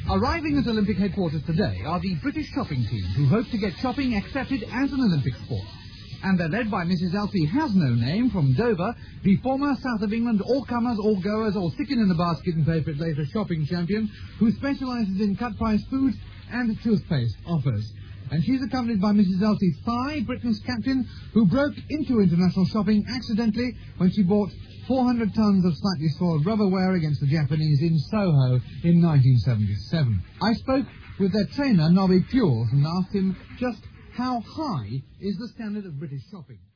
Arriving at Olympic headquarters today are the British shopping team who hope to get shopping accepted as an Olympic sport. And they're led by Mrs. Elsie Has-No-Name from Dover, the former South of England all-comers, all-goers, all stick-in-the-basket-and-pay-for-it-later shopping champion who specialises in cut-price foods and toothpaste offers. And she's accompanied by Mrs. Elsie Thigh, Britain's captain, who broke into international shopping accidentally when she bought 400 tons of slightly soiled rubberware against the Japanese in Soho in 1977. I spoke with their trainer, Nobby Fuels, and asked him just how high is the standard of British shopping.